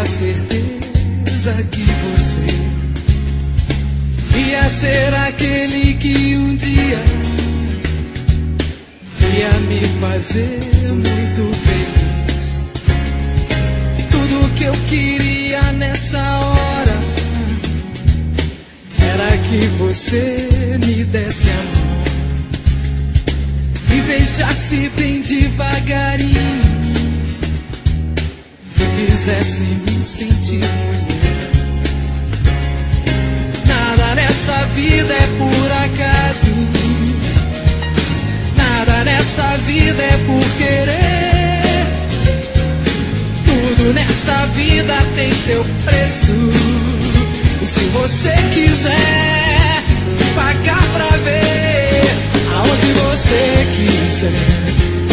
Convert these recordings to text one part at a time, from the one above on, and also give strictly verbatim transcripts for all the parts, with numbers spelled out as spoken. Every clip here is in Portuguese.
a certeza que você ia ser aquele que um dia ia me fazer muito feliz. Tudo que eu queria nessa hora era que você me desse a mão, me beijasse bem devagarinho, me fizesse me sentir mulher. Nada nessa vida é por acaso, nada nessa vida é por querer. Tudo nessa vida tem seu preço, e se você quiser pagar pra ver, aonde você quiser,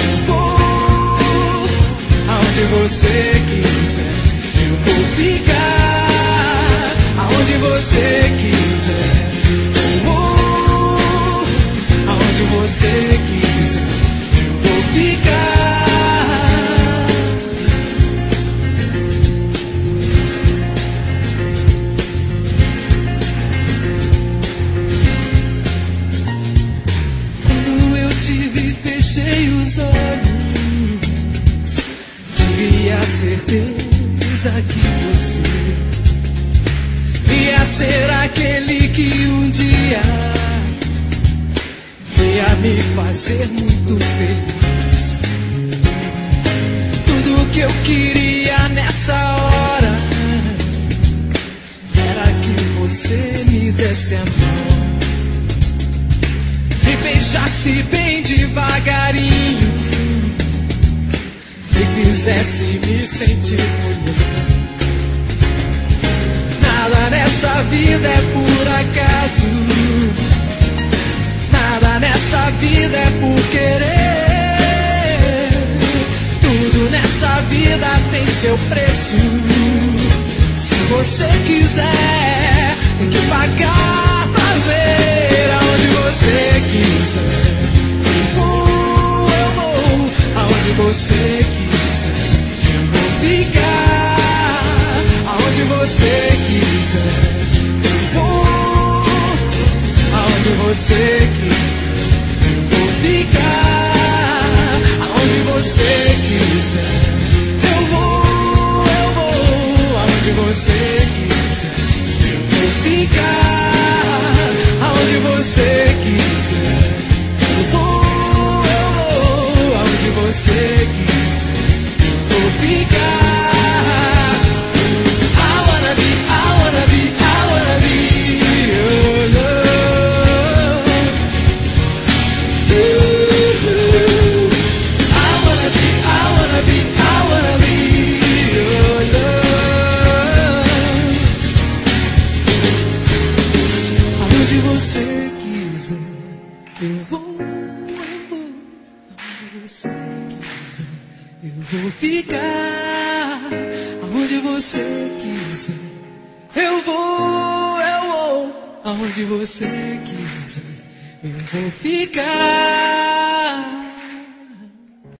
vou, aonde você quiser, eu vou ficar, aonde você quiser, vou, aonde você quiser, eu vou ficar. Fechei os olhos, tive a certeza que você ia ser aquele que um dia ia me fazer muito feliz. Tudo que eu queria nessa hora era que você me desse a mão, me beijasse bem devagarinho, me fizesse me sentir mulher. Nada nessa vida é por acaso, nada nessa vida é por querer. Tudo nessa vida tem seu preço, se você quiser tem que pagar pra ver, aonde você quiser, eu vou, eu vou, aonde você quiser, eu vou ficar, aonde você quiser, eu vou, aonde você quiser, eu vou ficar, aonde você quiser, eu vou, eu vou, aonde você quiser, eu vou ficar, aonde você quiser, eu vou, eu vou, aonde você quiser, eu vou ficar. I wanna be, I wanna be, I wanna be your love. Ooh, I wanna be, I wanna be, I wanna be your love. Aonde você quiser, eu vou, eu vou. Aonde você quiser, eu vou ficar. Aonde você quiser, eu vou, eu vou. Aonde você quiser, eu vou ficar.